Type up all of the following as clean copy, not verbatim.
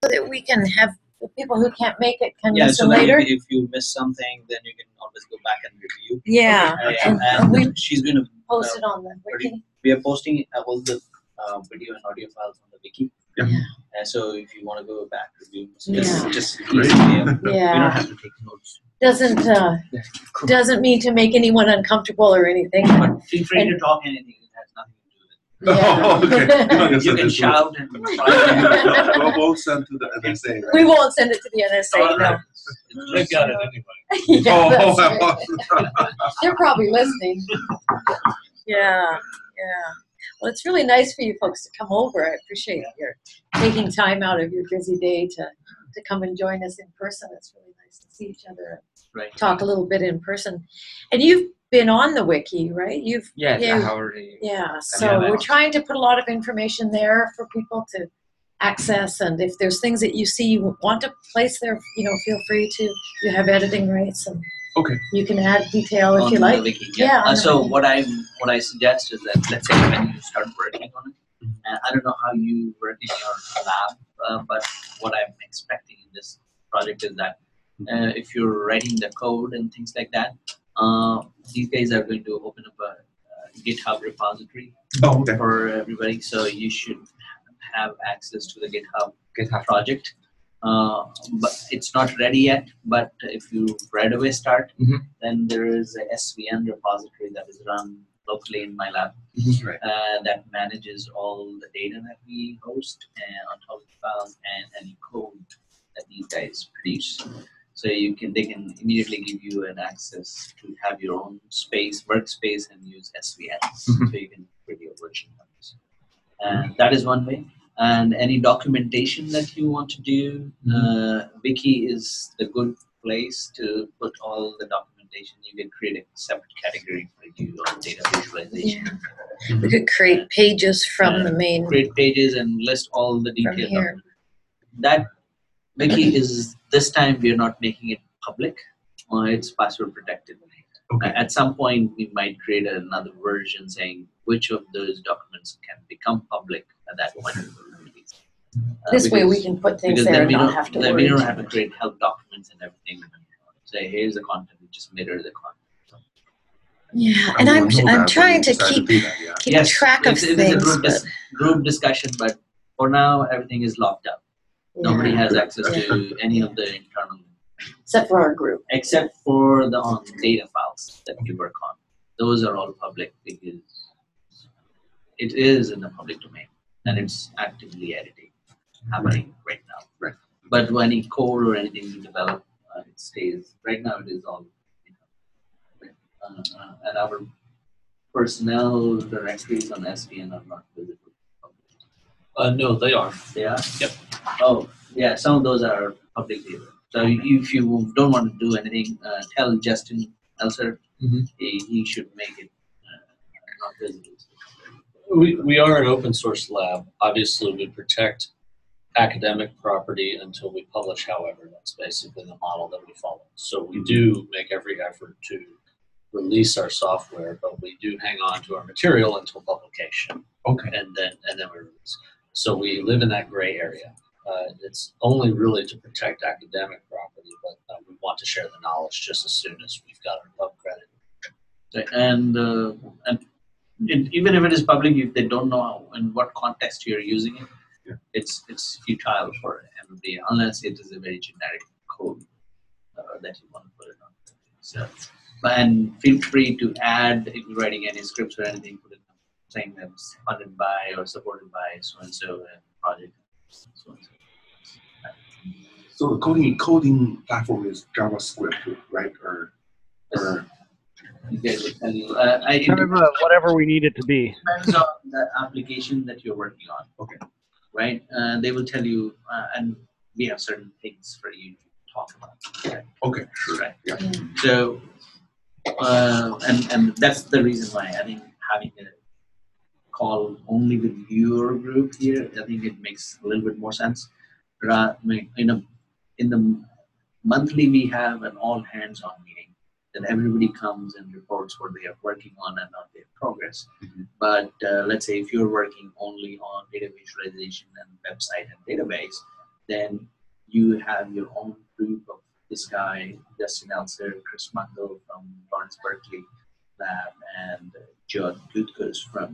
that we can have the people who can't make it can Yeah, listen so that later? if you miss something, then you can always go back and review. Yeah, And we she's going to post it on the wiki. we are posting all the video and audio files on the wiki. Yeah. And so if you want to go back review, Yeah. it's just easy. You don't Yeah, have to take notes. doesn't mean to make anyone uncomfortable or anything. But feel free to talk anything. It has nothing to do with it. Yeah. Oh, okay. You can shout and We'll send to the NSA, right? We won't send it to the NSA, no. They've got it anyway. Yeah, that's Oh, right. They're probably listening. Yeah. Well, it's really nice for you folks to come over. I appreciate your taking time out of your busy day to come and join us in person. It's really nice to see each other and talk a little bit in person. And you've been on the wiki, right? I already. Yeah, so we're trying to put a lot of information there for people to access, and if there's things that you see you want to place there, feel free to. You have editing rights, and you can add detail if you like. The wiki, So what I suggest is that, let's say when you start working on it, I don't know how you work in your lab, but what I'm expecting in this project is that if you're writing the code and things like that, these guys are going to open up a GitHub repository for everybody. So you should have access to the GitHub project. But it's not ready yet. But if you right away start, then there is a SVN repository that is run locally in my lab that manages all the data that we host on top of the files and any code that these guys produce. So they can immediately give you an access to have your own workspace, and use SVN. So you can create your version of this. And that is one way. And any documentation that you want to do, Wiki is the good place to put all the documentation. You can create a separate category for you on data visualization. Yeah. We could create pages from the main. Create pages and list all the details. That Wiki is, this time we are not making it public. It's password protected. At some point, we might create another version saying which of those documents can become public at that point of the release. This way we can put things there and not have to worry. Then we don't have to create help documents and everything. Say, here's the content, we just mirror the content. Yeah, and I'm trying to keep track of things. It is a group discussion, but for now, everything is locked up. Nobody has access to any of the internal. Except for our group. Except for the data files that we work on. Those are all public because it is in the public domain and it's actively editing, happening right now. Right. But when any code or anything you develop, it stays. Right now it is all, and our personnel directories on SVN are not visible. No, they are. They are? Yep. Oh, yeah, some of those are publicly available. So if you don't want to do anything, tell Justin Elser he should make it not visible. We are an open source lab. Obviously, we protect academic property until we publish, however. That's basically the model that we follow. So we do make every effort to release our software, but we do hang on to our material until publication. And then we release. So we live in that gray area. It's only really to protect academic property, but we want to share the knowledge just as soon as we've got our pub credit. And even if it is public, if they don't know in what context you're using it, it's futile for everybody unless it is a very generic code that you want to put it on. So, and feel free to add, if you're writing any scripts or anything, put it saying that it's funded by or supported by so and so project. So and so. So the coding platform is JavaScript, right? Or you guys will tell you. Kind of whatever we need it to be. Depends on the application that you're working on. Right? They will tell you, and we have certain things for you to talk about. Okay, sure. Right. Yeah. So, and that's the reason why I think having a call only with your group here, I think it makes a little bit more sense. In the monthly, we have an all hands-on meeting that everybody comes and reports what they are working on and on their progress. But let's say if you're working only on data visualization and website and database, then you have your own group of this guy, Justin Elser, Chris Mundell from Lawrence Berkeley Lab, and George Gutkus from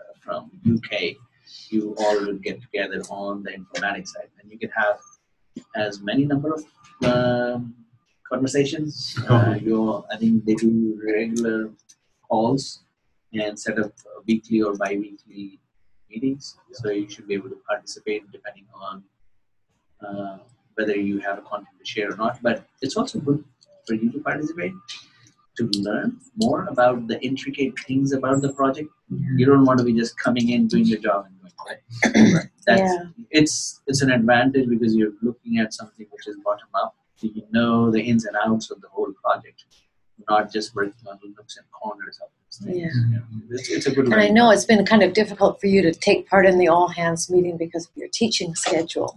UK. You all will get together on the informatics side, and you can have as many number of conversations. I think they do regular calls and set up weekly or bi-weekly meetings. So you should be able to participate depending on whether you have a content to share or not. But it's also good for you to participate, to learn more about the intricate things about the project. You don't want to be just coming in, doing your job and going away. It's an advantage because you're looking at something which is bottom up. So you know the ins and outs of the whole project, not just working on the nooks and corners of this thing. It's a good And I know it's been kind of difficult for you to take part in the all hands meeting because of your teaching schedule.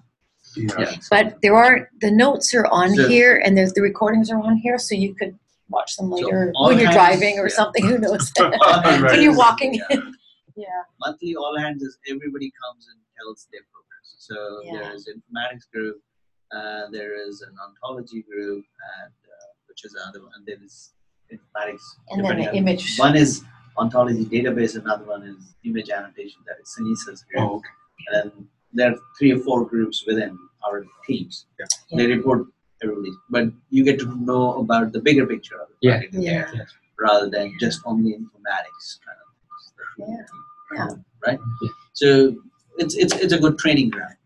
But the notes are on here, and the recordings are on here, so you could watch them later when you're driving or something. Who knows? When you're walking in. Monthly all hands is everybody comes and tells their progress. So there is informatics group, there is an ontology group, and which is another one. There is informatics. And then the image. One is ontology database, another one is image annotation. That is Sanisa's group. And there are 3 or 4 groups within our teams. They report everybody, but you get to know about the bigger picture of the project rather than just only informatics kind of things. Right? So it's a good training ground.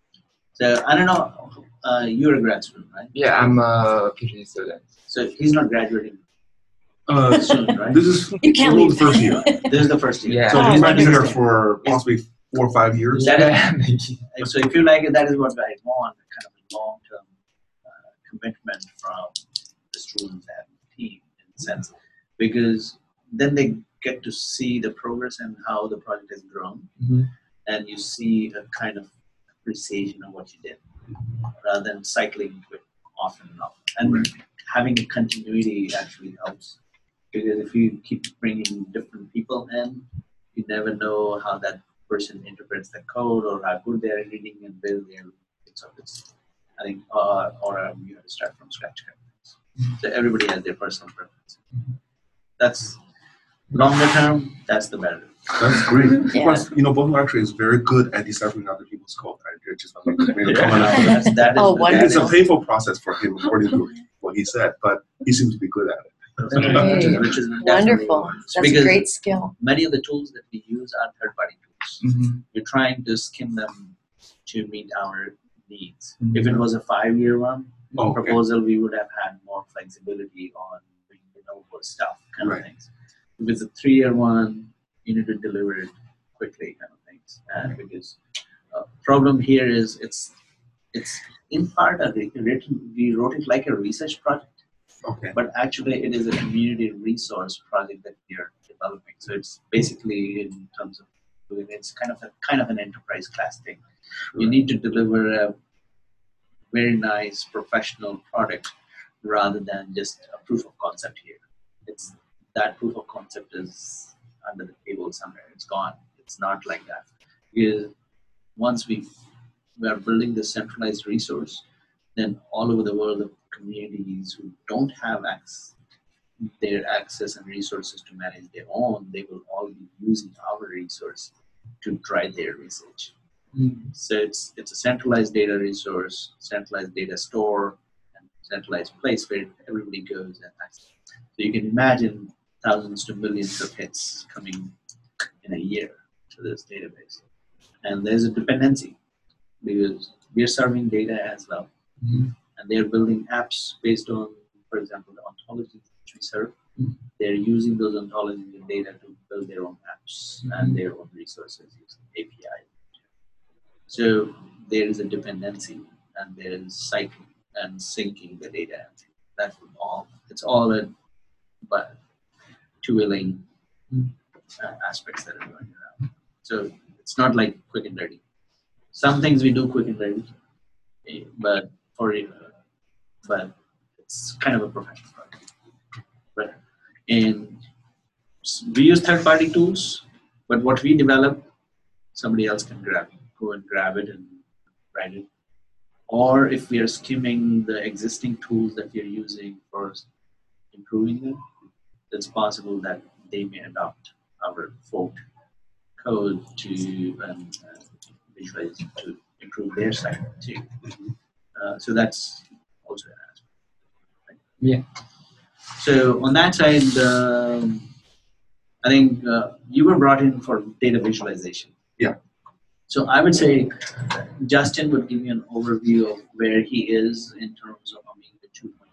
So I don't know, you're a grad student, right? Yeah, I'm a PhD student. So he's not graduating soon, right? This is only the first year. This is the first year. Yeah. So he might be here for possibly 4 or 5 years. So if you like it, that is what I want, kind of a long-term commitment from the students and the team in a sense, because then they get to see the progress and how the project has grown, and you see a kind of appreciation of what you did, rather than cycling to it often and often. And having a continuity actually helps, because if you keep bringing different people in, you never know how that person interprets the code or how good they're reading and where they're looking. So it's, I think, or you have to start from scratch. So everybody has their personal preference. That's longer term. That's the better. That's great. Because, Bottle actually is very good at deciphering other people's code. Right? They're just wonderful. It's a painful process for him, according to what he said, but he seems to be good at it. Which is wonderful. That's a great skill. Many of the tools that we use are third-party tools. We're trying to skim them to meet our needs. If it was a 5-year one proposal, we would have had more flexibility on doing the novel stuff kind of things. If it's a 3-year one, you need to deliver it quickly kind of things. And because problem here is it's in part we wrote it like a research project. But actually, it is a community resource project that we are developing. So it's basically, in terms of doing it, it's kind of an enterprise class thing. You need to deliver a very nice professional product rather than just a proof of concept here. It's that proof of concept is under the table somewhere. It's gone. It's not like that. Because once we are building this centralized resource, then all over the world, the communities who don't have their access and resources to manage their own, they will all be using our resource to drive their research. So it's a centralized data resource, centralized data store, and centralized place where everybody goes and access. So you can imagine thousands to millions of hits coming in a year to this database. And there's a dependency because we're serving data as well. And they're building apps based on, for example, the ontologies which we serve. They're using those ontologies and data to build their own apps and their own resources using API. So there is a dependency, and there is cycling and syncing the data. It's all a two-wheeling aspects that are going around. So it's not like quick and dirty. Some things we do quick and dirty, but it's kind of a professional project. And we use third-party tools, but what we develop, somebody else can go and grab it and write it or if we are skimming the existing tools that we are using for improving them, it's possible that they may adopt our forked code to visualize to improve their site too. So that's also an aspect. Right? Yeah. So on that side, I think you were brought in for data visualization. Yeah. So I would say Justin would give you an overview of where he is in terms of Amiga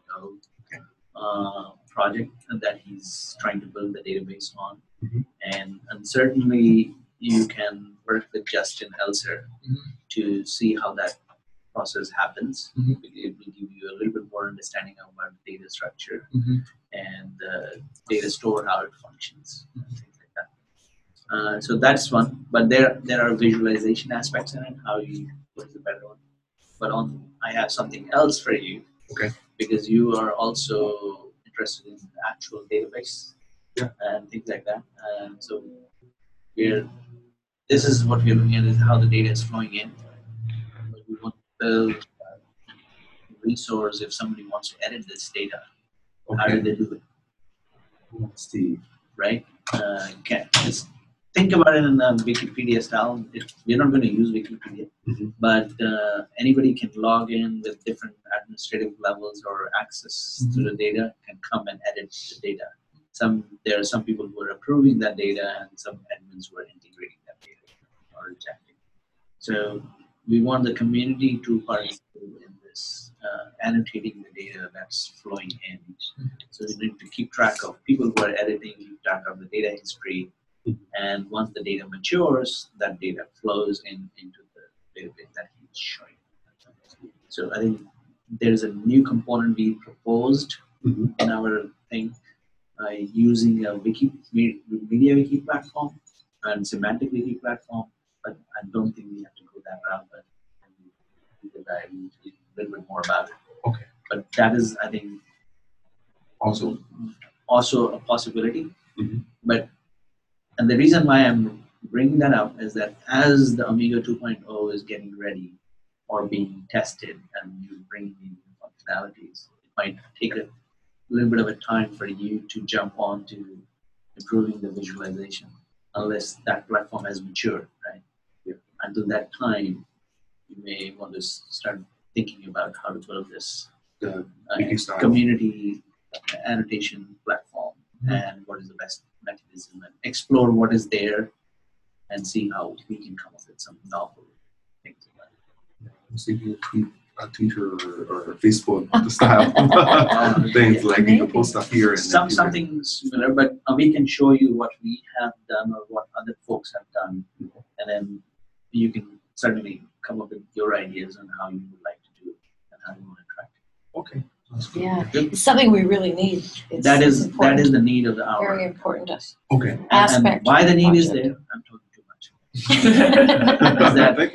2.0 project that he's trying to build the database on. And certainly you can work with Justin Elser to see how that process happens. It will give you a little bit more understanding of about the data structure and the data store, how it functions, things like that. So that's one. But there are visualization aspects in it. What is the better one? But I have something else for you. Okay. Because you are also interested in the actual database and things like that. So this is what we're looking at, is how the data is flowing in. But we want to build a resource if somebody wants to edit this data. Okay. How do they do it? Steve. Right? Just think about it in the Wikipedia style. We're not going to use Wikipedia, but anybody can log in with different administrative levels or access to the data, can come and edit the data. There are some people who are approving that data and some admins who are integrating that data or rejecting. So we want the community to participate in this, annotating the data that's flowing in. So we need to keep track of people who are editing, keep track of the data history, and once the data matures, that data flows into the database that he's showing. So I think there's a new component we proposed in our thing, using a media wiki platform and semantic wiki platform, but I don't think we have to go that route, but because I need to a little bit more about it. Okay. But that is, I think, also a possibility. And the reason why I'm bringing that up is that as the Amiga 2.0 is getting ready or being tested and you bring in functionalities, it might take a little bit of a time for you to jump on to improving the visualization unless that platform has matured, right? Until that time, you may want to start thinking about how to build this community annotation platform and what is the best mechanism, and explore what is there and see how we can come up with some novel things about it. So you can Twitter or Facebook style things, like you can post stuff here. And something similar, but we can show you what we have done or what other folks have done, and then you can certainly come up with your ideas on how you would like to do it and how you want to track it. Okay. Yeah, it's something we really need. That is the need of the hour. Very important aspect. And why the need is there? I'm talking too much. Is that, Thank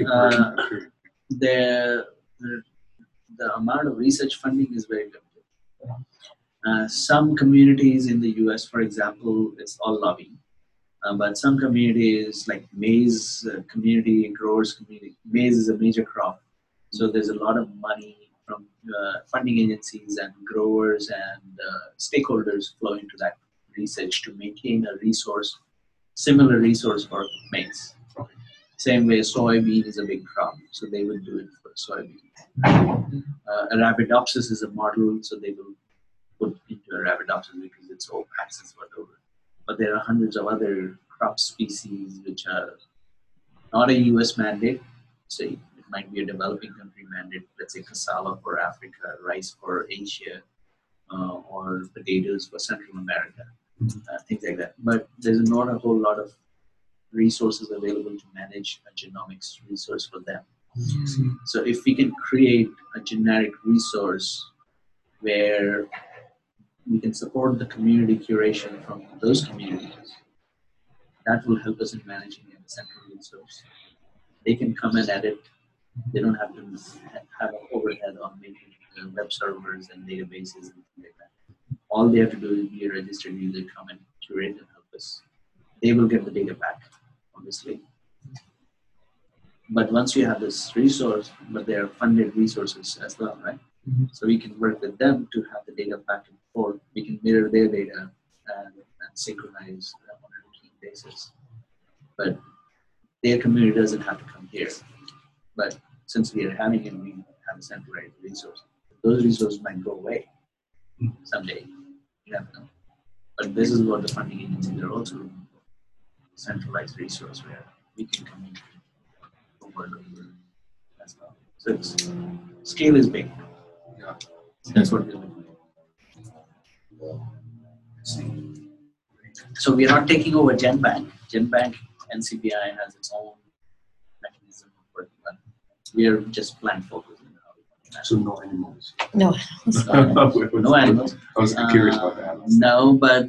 you. The amount of research funding is very limited. Some communities in the US, for example, it's all lobbying. But some communities like maize community, growers community, maize is a major crop. So there's a lot of money from funding agencies and growers and stakeholders flow into that research to maintain a resource, similar resource for maize. Same way, soybean is a big crop, so they will do it for soybean. Arabidopsis is a model, so they will put into Arabidopsis because it's all access whatever. But there are hundreds of other crop species which are not a US mandate. Say it might be a developing country mandate, let's say cassava for Africa, rice for Asia, or potatoes for Central America, things like that. But there's not a whole lot of resources available to manage a genomics resource for them. So if we can create a generic resource where we can support the community curation from those communities, that will help us in managing a central resource. They can come and edit. They don't have to have an overhead on making web servers and databases and things like that. All they have to do is be a registered user, come and curate and help us. They will get the data back, obviously. But once you have this resource, but they are funded resources as well, right? Mm-hmm. So we can work with them to have the data back and forth. We can mirror their data and synchronize on a routine basis. But their community doesn't have to come here. But since we are having it, we have a centralized resource. Those resources might go away someday. You never know. But this is what the funding agencies are also looking for. Centralized resource where we can communicate over the world as well. So it's, scale is big. Yeah. That's what we're looking for. So we are not taking over GenBank. GenBank NCBI has its own mechanism of working on. We are just plant focused. So no animals. No. No animals. I was curious about that. No, but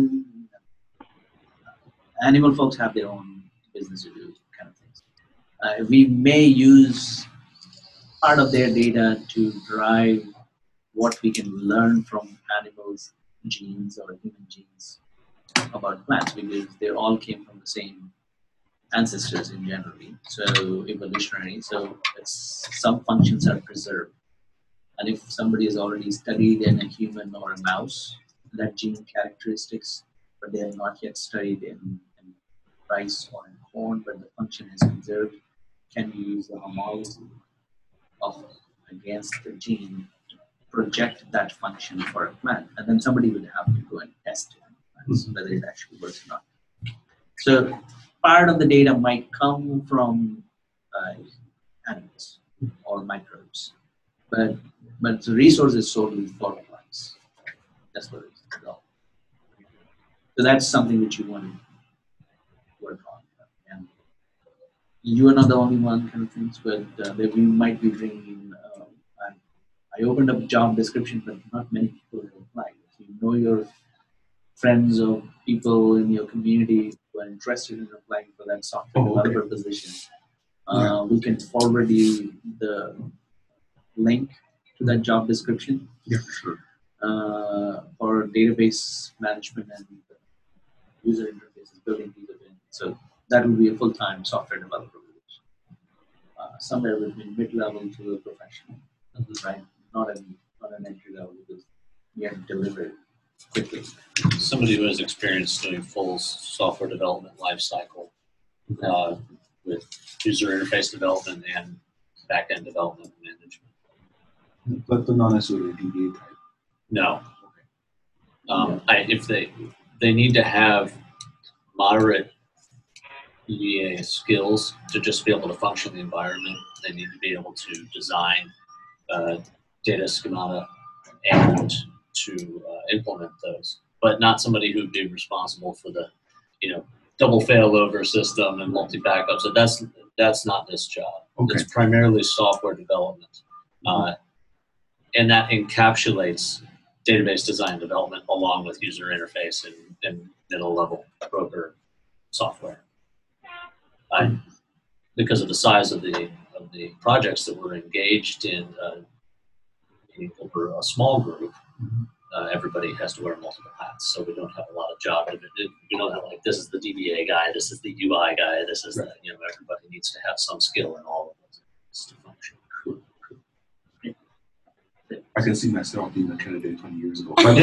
animal folks have their own business to do, kind of things. We may use part of their data to drive what we can learn from animals' genes or human genes about plants, because they all came from the same ancestors in generally, so evolutionary. So some functions are preserved, and if somebody has already studied in a human or a mouse that gene characteristics, but they have not yet studied in rice or in corn, but the function is conserved, can we use the homology of against the gene to project that function for a plant? And then somebody would have to go and test it, whether it actually works or not. So part of the data might come from animals or microbes, but the resource is solely for plants. That's what it is. So that's something which you want to work on. And you are not the only one, kind of things, but we might be bringing in. I opened up a job description, but not many people have applied. If you know your friends or people in your community who are interested in applying for that software developer position, we can forward you the link to that job description. Yeah, sure. For database management and user interfaces, building these events. So that will be a full-time software developer position. Somewhere between mid-level to a professional, right? Not an entry level, because we have to deliver it quickly. Somebody who has experience doing full software development lifecycle with user interface development and back-end development management. But not necessarily DBA type. No. If they need to have moderate DBA skills to just be able to function in the environment, they need to be able to design data schemata and to implement those, but not somebody who'd be responsible for the, double failover system and multi-backup. So that's not this job. Okay. It's primarily software development, and that encapsulates database design development along with user interface and middle-level broker software. Because of the size of the projects that we're engaged in over a small group, everybody has to wear multiple hats, so we don't have a lot of job. We don't have this is the DBA guy, this is the UI guy, this is the, everybody needs to have some skill in all of those to function. I can see myself being a candidate 20 years ago. But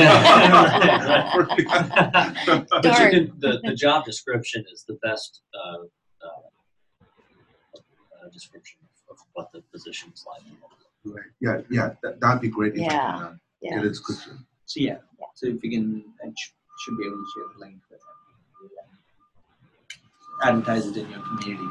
the job description is the best description of what the position is like. Right. Yeah. That'd be great if I can get a description. So so if you can, I should be able to share the link with them. Advertise it in your community.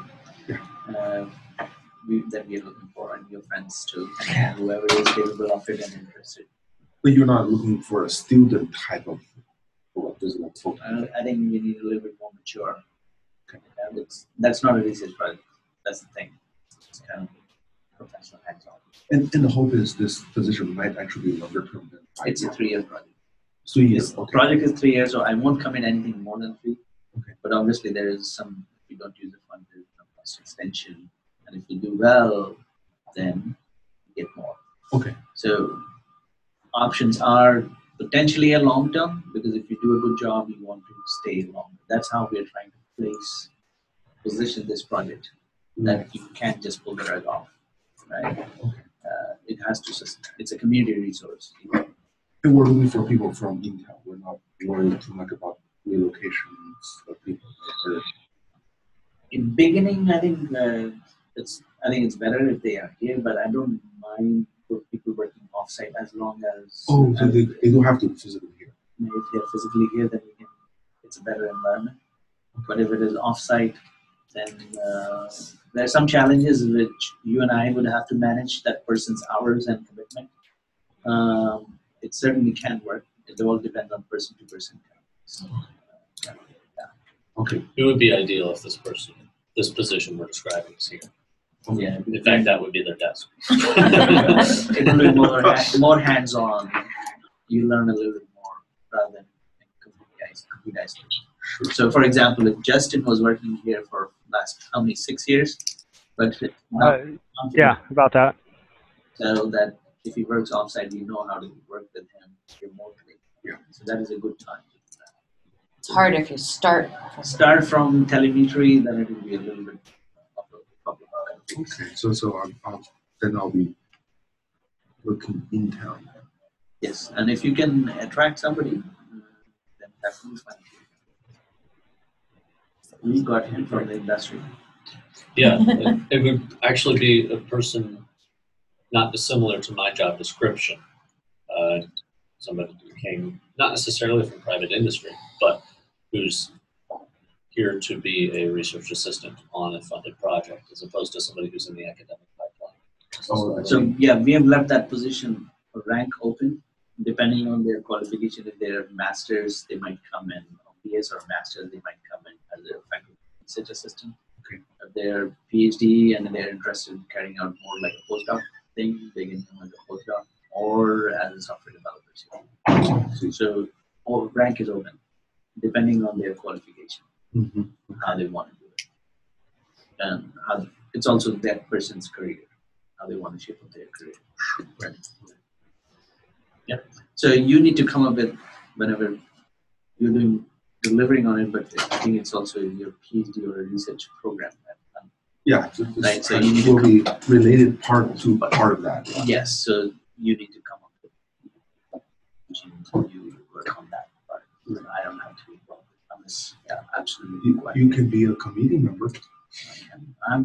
That we are looking for, and your friends too, and whoever is capable of it and interested. But you're not looking for a student type of business. I think we need a little bit more mature. Okay. That's not a research project. That's the thing. It's kind of professional hands-on. And the hope is this position might actually be longer term than 5 years. It's a 3-year project. 3 years. The project is 3 years, so I won't come in anything more than 3. Okay. But obviously there is some, if you don't use the fund, there's some cost extension. And if you do well, then you get more. Okay. So options are potentially a long term, because if you do a good job, you want to stay longer. That's how we are trying to position this project. that you can't just pull the rug off, right? It has to. It's a community resource. And we're looking for people from in town. We're not worried too much about relocations of people. In beginning, I think it's better if they are here, but I don't mind for people working offsite as long as. Oh, so they don't have to be physically here. If they're physically here, then it's a better environment. But if it is offsite, then there are some challenges which you and I would have to manage that person's hours and commitment. It certainly can work. It all depends on person to person. So, Okay. It would be ideal if this position we're describing is here. Yeah. In fact, that would be their desk. It will be more hands-on. You learn a little bit more rather than complete isolation. So, for example, if Justin was working here for last 6 years, but yeah, about that. So that if he works offsite, you know how to work with him remotely. Yeah. So that is a good time. It's hard if you start from telemetry, then it will be a little bit problematic. Okay, so then I'll be looking in town. Yes, and if you can attract somebody, then that will be fine. We got him from the industry. Yeah, it would actually be a person not dissimilar to my job description. Somebody who came not necessarily from private industry, but who's here to be a research assistant on a funded project, as opposed to somebody who's in the academic pipeline. So yeah, we have left that position rank open, depending on their qualification. If they're masters, they might come in. PS or masters, they might come in as a faculty research assistant. Okay. If they're PhD and they're interested in carrying out more like a postdoc thing, they can come as a postdoc or as a software developer. So rank is open, depending on their qualification, how they want to do it, and how it's also that person's career, how they want to shape up their career. Right. Yeah. So you need to come up with whenever you're delivering on it, but I think it's also your PhD or a research program. Yeah, right. So you will be related part of that. Yes. So you need to come up with you work on that part. I don't have to be involved on this. Yeah, absolutely. You can be a committee member. I'm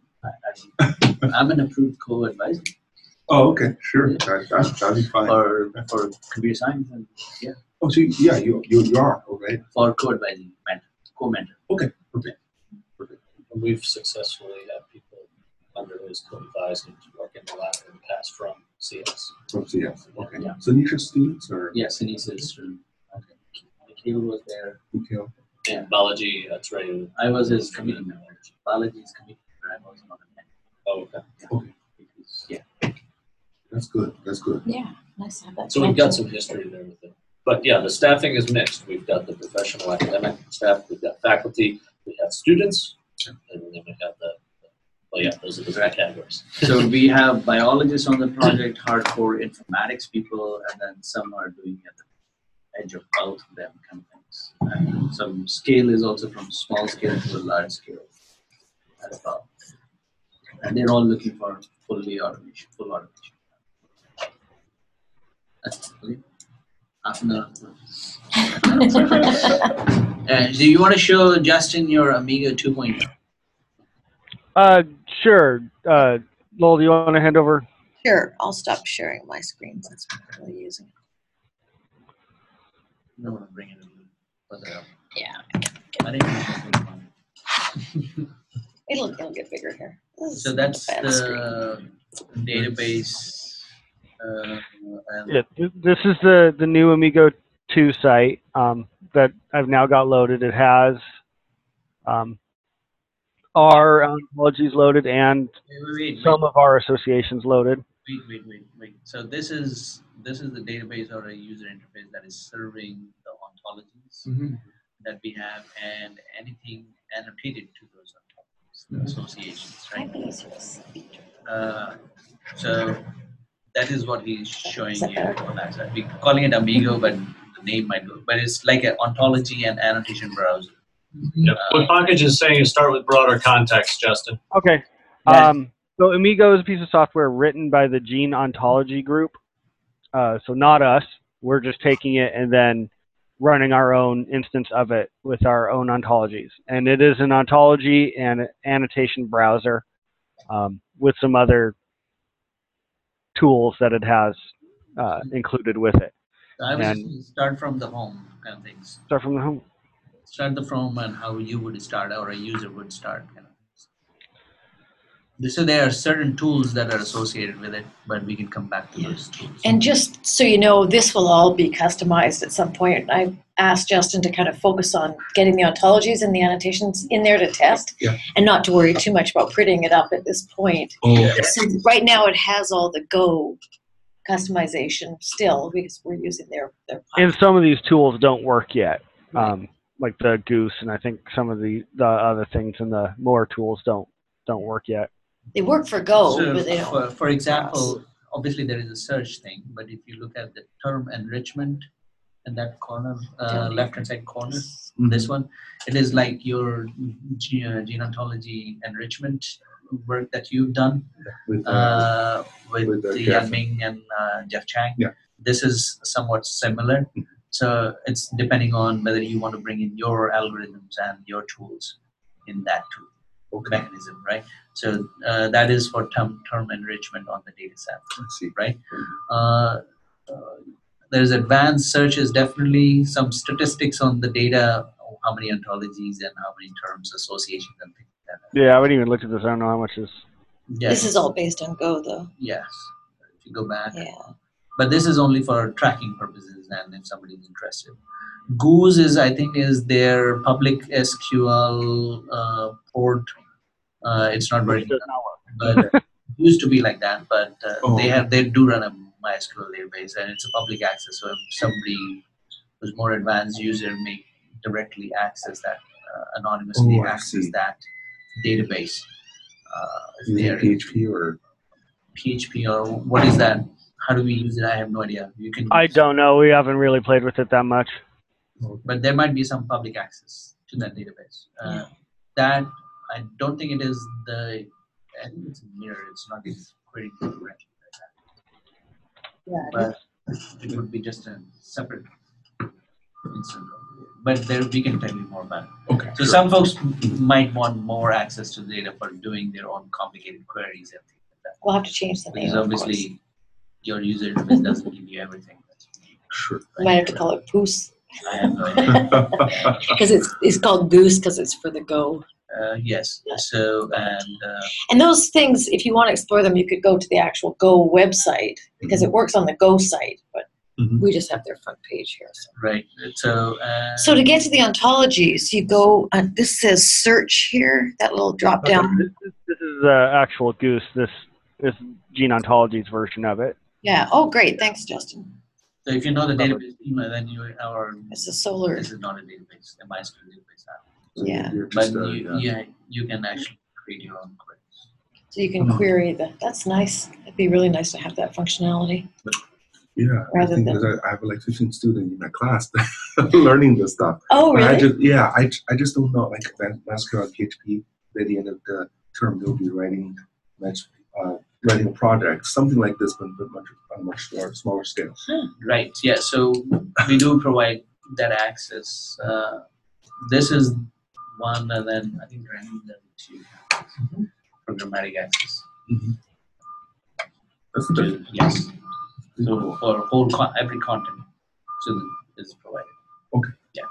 an approved co-advisor. Oh, okay, sure. That'd be fine. For computer science and yeah. Oh, so yeah, you are okay. For co-advising, co-mentor. Okay, perfect. And we've successfully had people under his co-advising to work in the lab in the past from CS. From CS, okay. Yeah. Sanisha students or? Yeah, Sanisha student. Okay. Nikhil was there. Nikhil. Yeah. Balaji, that's right. I was his committee member. Balaji's committee member. I was not a member. Oh, okay. Okay. Yeah. That's good. That's good. Yeah, nice to have that. So we've got some history there with it. But yeah, the staffing is mixed. We've got the professional academic staff, we've got faculty, we have students, and then we have those are the three categories. So we have biologists on the project, hardcore informatics people, and then some are doing at the edge of both of them kind of things. And some scale is also from small scale to a large scale as well. And they're all looking for full automation. That's okay. Half an hour. Do you want to show Justin your Amiga 2.0? Sure. Lowell, do you want to hand over? Sure, I'll stop sharing my screen since we're really using it. No one will bring it further up. Yeah. I think It'll get bigger here. So that's the database. This is the new Amigo 2 site that I've now got loaded. It has our ontologies loaded and some of our associations loaded. Wait. So this is the database or a user interface that is serving the ontologies that we have and anything annotated to those ontologies, the associations, right? So that is what he's showing you on that side. We're calling it Amigo, but the name might go. But it's like an ontology and annotation browser. Yeah. What Pankaj is saying is start with broader context, Justin. Okay. So Amigo is a piece of software written by the Gene Ontology Group. So not us. We're just taking it and then running our own instance of it with our own ontologies. And it is an ontology and annotation browser with some other tools that it has included with it. So I would just start from the home kind of things. Start from the home. Start the from and how you would start or a user would start kind of things. So there are certain tools that are associated with it, but we can come back to those tools. And just so you know, this will all be customized at some point. I asked Justin to kind of focus on getting the ontologies and the annotations in there to test, and not to worry too much about printing it up at this point. So right now it has all the Go customization still because we're using their platform. And some of these tools don't work yet. Like the Goose, and I think some of the other things in the more tools don't work yet. They work for Go, so but they don't. For example, obviously there is a search thing, but if you look at the term enrichment in that corner, left-hand side corner, this one, it is like your gene ontology enrichment work that you've done with Yan Ming and Jeff Chang. Yeah. This is somewhat similar. So it's depending on whether you want to bring in your algorithms and your tools in that tool mechanism, right? So that is for term enrichment on the data set, right? There's advanced searches, definitely some statistics on the data, how many ontologies and how many terms, associations and things like that. Yeah, I wouldn't even look at this. I don't know how much is. Yes. This is all based on Go, though. Yes. If you go back. Yeah. But this is only for tracking purposes and if somebody's interested. Goose is, I think, is their public SQL port. It's not very good, but it used to be like that. But they do run a MySQL database, and it's a public access. So if somebody who's more advanced user may directly access that anonymously access that database. PHP or what is that? How do we use it? I have no idea. I don't know. We haven't really played with it that much. But there might be some public access to that database. That I don't think it is I think it's a mirror. It's not query directly like that. Yeah. But it would be just a separate instance. But there we can tell you more about it. Okay. So some folks might want more access to the data for doing their own complicated queries and things like that. We'll have to change the name. Because obviously your user interface doesn't give you everything. Sure. You might have to call it Goose. I have no idea. Because it's called Goose because it's for the Go. Yes. So and those things, if you want to explore them, you could go to the actual Go website because it works on the Go site, but we just have their front page here. So. Right. So to get to the ontologies, you go. This says search here. That little drop down. This is actual Goose. This is Gene Ontology's version of it. Yeah. Oh, great. Thanks, Justin. So if you know the database schema, then it's a Solar. This is not a database, a MySQL database app. Yeah. But you can actually create your own queries. So you can query that's nice. It'd be really nice to have that functionality. Yeah, I have like 15 students in my class learning this stuff. Oh, really? I just don't know. Like MySQL and PHP, by the end of the term, they'll be writing a project, something like this, but on a much smaller scale. Right. Yeah. So we do provide that access. This is one, and then I think random level 2 programmatic access. That's good. Yes. So for every content, so is provided. Okay. Yeah.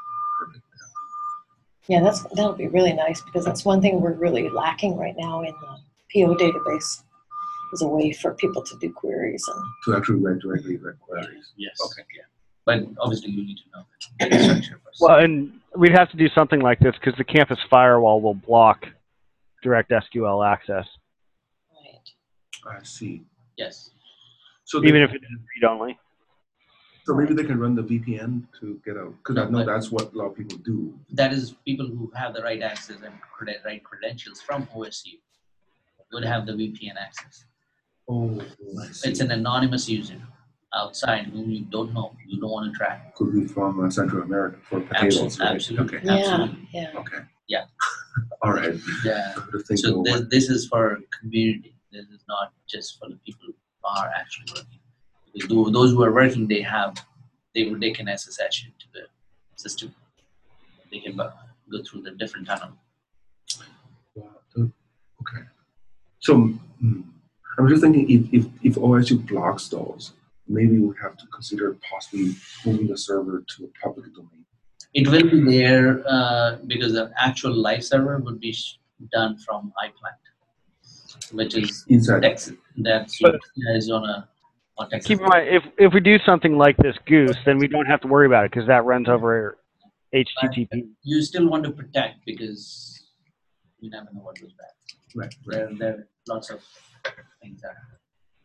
Yeah, that'll be really nice because that's one thing we're really lacking right now in the PO database is a way for people to do queries and to actually write queries. Yes. Okay. Yeah. But obviously you need to know the data structure first. Well, and we'd have to do something like this because the campus firewall will block direct SQL access. Right. I see. Yes. So even if it is read-only. So maybe they can run the VPN to get out, because I know that's what a lot of people do. That is people who have the right access and right credentials from OSU would have the VPN access. Oh, I see. It's an anonymous user. outside whom you don't know, you don't want to track. Could be from Central America for potatoes, right? Absolutely. Okay. Yeah, Absolutely. yeah. Okay. Yeah. All right. Yeah. So So this is for community. This is not just for the people who are actually working. Because those who are working, they can SSH into the system. They can go through the different tunnel. wow. Okay. So I'm just thinking if OSU blocks those, maybe we have to consider possibly moving the server to a public domain. It will be there because the actual live server would be done from iPlant, which is Inside Texas. That's Arizona or Texas. Keep in mind, if we do something like this Goose, then we don't have to worry about it because that runs over HTTP. But you still want to protect because you never know what goes back. Right. There are lots of things that happen.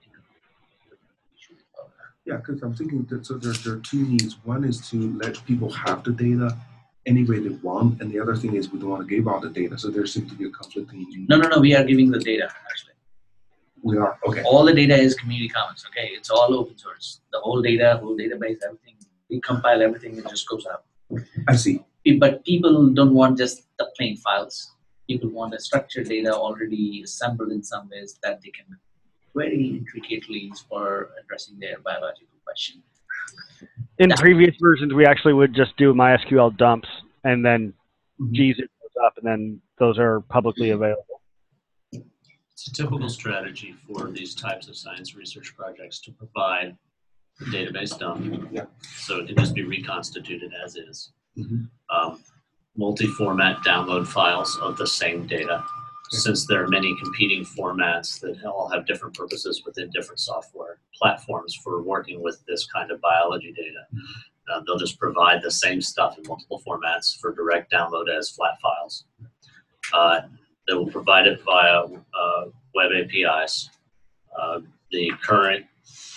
Yeah, because I'm thinking that so there are two needs. One is to let people have the data any way they want, and the other thing is we don't want to give out the data. So there seems to be a conflicting need. No. We are giving the data actually. We are okay. All the data is community commons. Okay, it's all open source. The whole data, whole database, everything. We compile everything. It just goes out. I see. But people don't want just the plain files. People want the structured data already assembled in some ways that they can very intricately for addressing their biological question. In previous versions, we actually would just do MySQL dumps and then G's it goes up, and then those are publicly available. It's a typical strategy for these types of science research projects to provide the database dump, so it can just be reconstituted as is. Multi-format download files of the same data. Since there are many competing formats that all have different purposes within different software platforms for working with this kind of biology data, they'll just provide the same stuff in multiple formats for direct download as flat files. They will provide it via web APIs. The current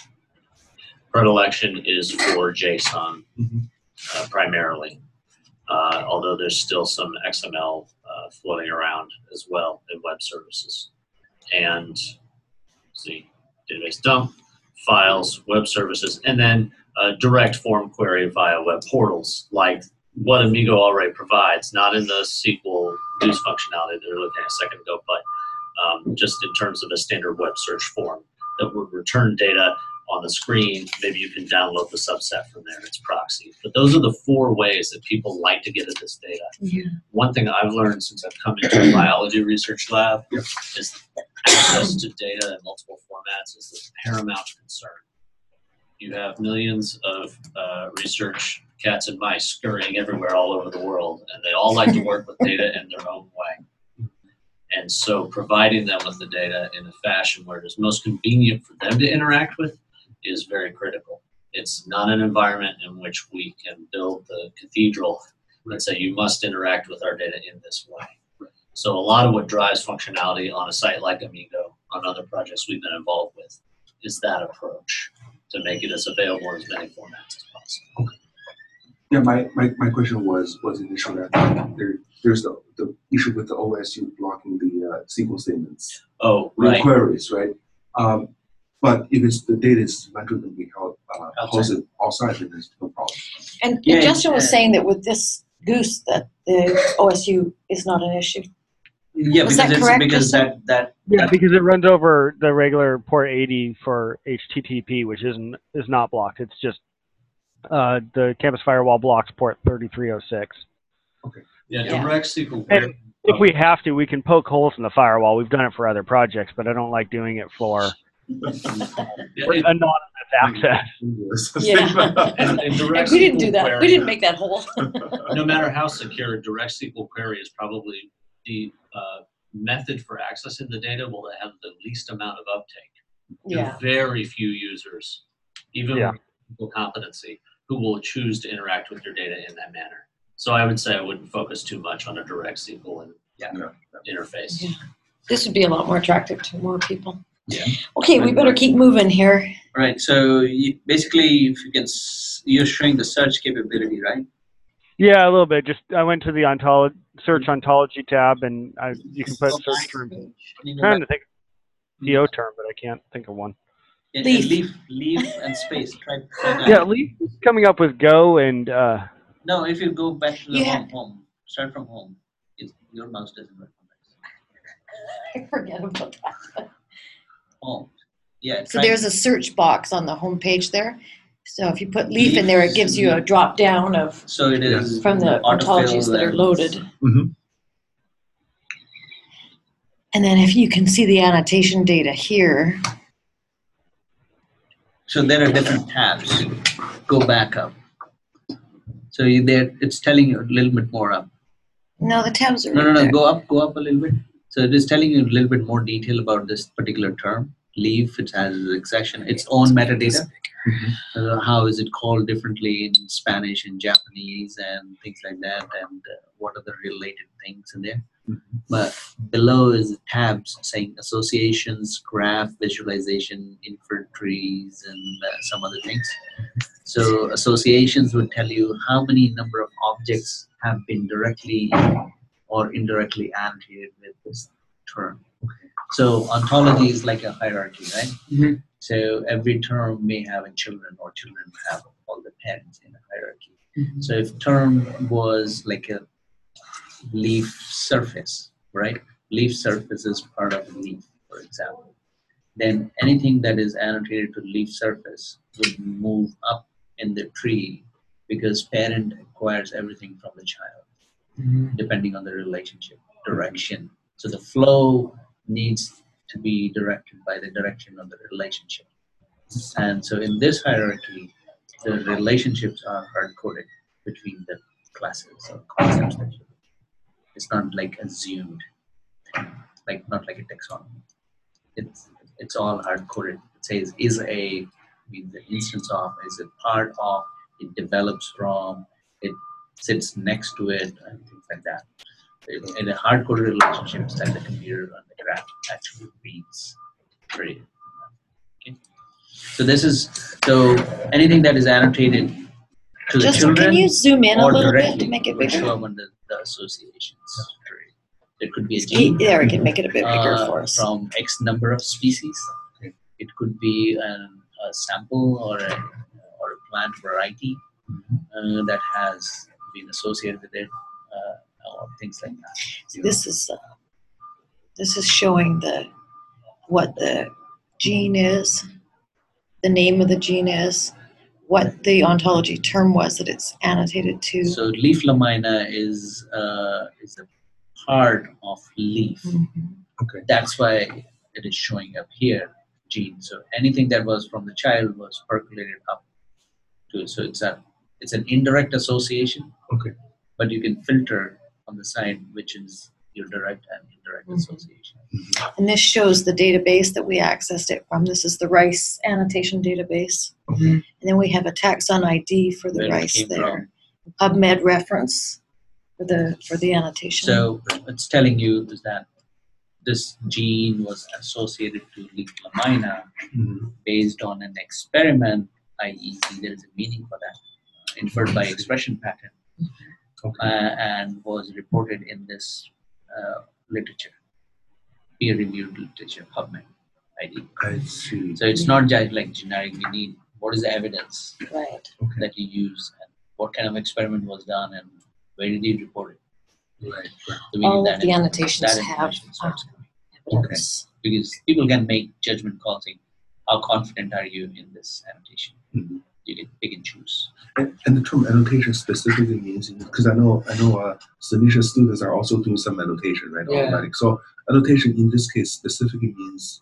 predilection is for JSON primarily, although there's still some XML floating around as well in web services. And see, database dump, files, web services, and then direct form query via web portals, like what Amigo already provides, not in the SQL Goose functionality that we were looking at a second ago, but just in terms of a standard web search form that would return data on the screen. Maybe you can download the subset from there, its proxy. But those are the 4 ways that people like to get at this data. Yeah. One thing I've learned since I've come into the biology research lab is access to data in multiple formats is the paramount concern. You have millions of research cats and mice scurrying everywhere all over the world, and they all like to work with data in their own way. And so providing them with the data in a fashion where it is most convenient for them to interact with is very critical. It's not an environment in which we can build the cathedral and say you must interact with our data in this way. So a lot of what drives functionality on a site like Amigo, on other projects we've been involved with, is that approach to make it as available in as many formats as possible. Yeah, my question was initially that there's the issue with the OSU blocking the SQL statements. Oh, right. Queries, right? But if it's the data is meant to be held hosted outside, then there's no problem. And Justin was saying that with this Goose, that the OSU is not an issue. Yeah, was that correct? Because because it runs over the regular port 80 for HTTP, which is not blocked. It's just the campus firewall blocks port 3306. Okay. Yeah, direct SQL. And if we have to, we can poke holes in the firewall. We've done it for other projects, but I don't like doing it for anonymous access. Yeah. And direct we didn't do SQL that. query, We didn't make that hole. No matter how secure, direct SQL query is probably the method for accessing the data will have the least amount of uptake. There are very few users, even with people competency, who will choose to interact with your data in that manner. So I would say I wouldn't focus too much on a direct SQL interface. Yeah. This would be a lot more attractive to more people. Yeah. Okay, we better keep moving here. Right. So basically, if you can, you're showing the search capability, right? Yeah, a little bit. Just I went to the search ontology tab, and you can put search term. I'm trying to think of a PO term, but I can't think of one. Leaf and space. Try that. Yeah, Leaf is coming up with Go and No, if you go back to the Yeah. home, start from home. Your mouse doesn't work. I forget about that. Home. Yeah. So there's a search box on the home page there. So if you put leaf in there, it gives you a drop down of So it is from the ontologies that are loaded. Mhm. And then if you can see the annotation data here, So there are different tabs. Go back up. So it's telling you a little bit more up. no, the tabs are No. there. Go up a little bit. So it is telling you a little bit more detail about this particular term. Leaf, it has its own metadata. How is it called differently in Spanish and Japanese and things like that, and what are the related things in there. But below is tabs saying associations, graph, visualization, inferred trees, and some other things. So associations would tell you how many number of objects have been directly or indirectly annotated with this term. So ontology is like a hierarchy, right? So every term may have a children, or children have all the parents in a hierarchy. So if term was like a leaf surface, right? Leaf surface is part of a leaf, for example. Then anything that is annotated to leaf surface would move up in the tree because parent acquires everything from the child, depending on the relationship, direction. So the flow needs to be directed by the direction of the relationship. And so in this hierarchy, the relationships are hard-coded between the classes or concepts that you. It's not like assumed, not like a taxonomy. It's all hard-coded. It says means the instance of, is a part of, it develops from, it sits next to it, and things like that. In a hard-coded relationships that the computer on the graph actually reads. Period. Okay. So anything that is annotated to the Just children can you zoom in a or little bit directly to make it will bigger? show up on the associations. There could be a gene There, we can make it a bit bigger for us. from X number of species. It could be a sample or a plant variety that has been associated with it, or things like that. This is showing what the gene is, the name of the gene is, what the ontology term was that it's annotated to. So leaf lamina is a part of leaf. Okay. That's why it is showing up here, gene. So anything that was from the child was percolated up to it. So it's an indirect association. Okay. But you can filter on the side which is your direct and indirect association. And this shows the database that we accessed it from. This is the RICE annotation database. And then we have a taxon ID for the Where it RICE came there. PubMed reference for the annotation. So it's telling you is that this gene was associated to leaf lamina based on an experiment, i.e. there is a meaning for that, inferred by expression pattern, and was reported in this literature, peer-reviewed literature, PubMed ID. I see. So it's not just like generic. We need what is the evidence Right. that you use, and what kind of experiment was done, and where did you report it. Right. So we All need of the annotations that have information starts coming. evidence. Because people can make judgment calls saying, how confident are you in this annotation? You can pick and choose. And the term annotation specifically means, because I know Sanisha students are also doing some annotation, right? Yeah. Automatic. So annotation in this case specifically means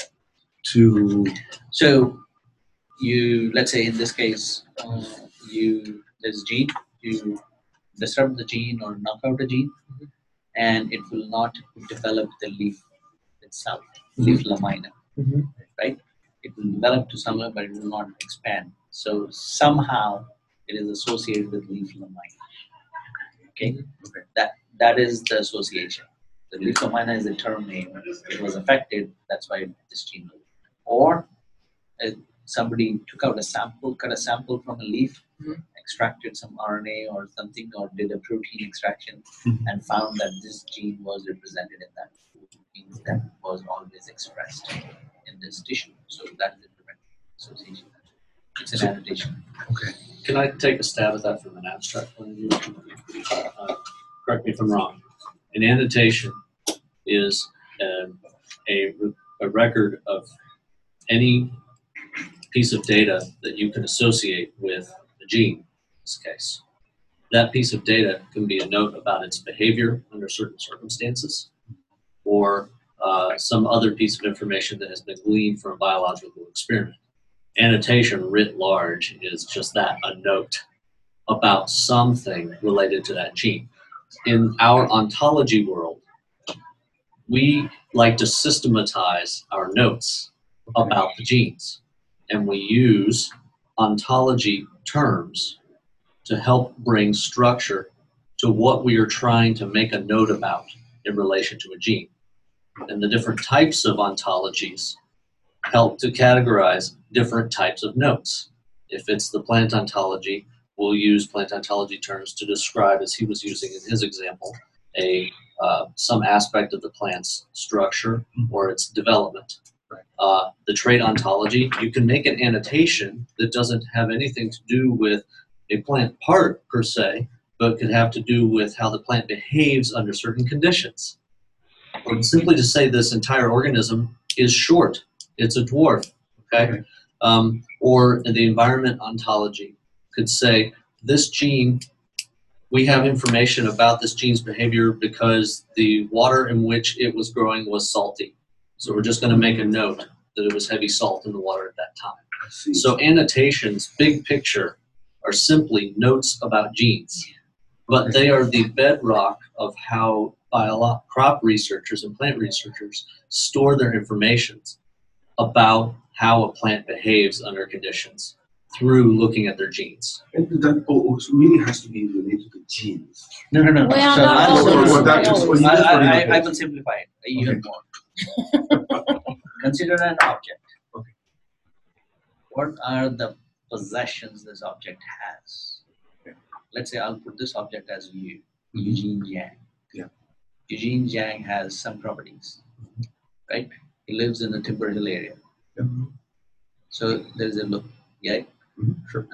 to. So let's say in this case, there's a gene, you disrupt the gene or knock out a gene, and it will not develop the leaf itself, leaf lamina, right? It will develop to somewhere, but it will not expand. So somehow it is associated with leaf lamina. Okay, that is the association. The leaf lamina is the term name. It was affected. That's why this gene. Or somebody took out a sample, cut a sample from a leaf, extracted some RNA or something, or did a protein extraction, and found that this gene was represented in that protein that was always expressed in this tissue. So that is the association. It's an annotation. Okay. Can I take a stab at that from an abstract point of view? Correct me if I'm wrong. An annotation is a record of any piece of data that you can associate with a gene, in this case. That piece of data can be a note about its behavior under certain circumstances, or some other piece of information that has been gleaned from a biological experiment. Annotation writ large is just that, a note about something related to that gene. In our ontology world, we like to systematize our notes about the genes, and we use ontology terms to help bring structure to what we are trying to make a note about in relation to a gene. And the different types of ontologies help to categorize different types of notes. If it's the plant ontology, we'll use plant ontology terms to describe, as he was using in his example, some aspect of the plant's structure or its development. The trait ontology, you can make an annotation that doesn't have anything to do with a plant part per se, but could have to do with how the plant behaves under certain conditions. Or simply to say this entire organism is short, it's a dwarf, okay? Or the environment ontology could say this gene, we have information about this gene's behavior because the water in which it was growing was salty. So we're just going to make a note that it was heavy salt in the water at that time. So annotations, big picture, are simply notes about genes, but they are the bedrock of how crop researchers and plant researchers store their information about how a plant behaves under conditions through looking at their genes. And that really has to be related to genes. No. Well, So not always. I will simplify it even more. Consider an object. Okay. What are the possessions this object has? Okay. Let's say I'll put this object as Eugene Yang. Yeah. Eugene Yang has some properties, right? He lives in the Timber Hill area. Yeah. So there's a look, yeah? Sure.